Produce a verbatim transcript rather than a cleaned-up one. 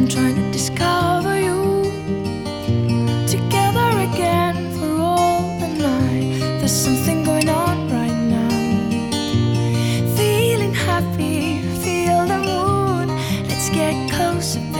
I'm trying to discover you. Together again for all the night. There's something going on right now. Feeling happy, feel the moon. Let's get closer.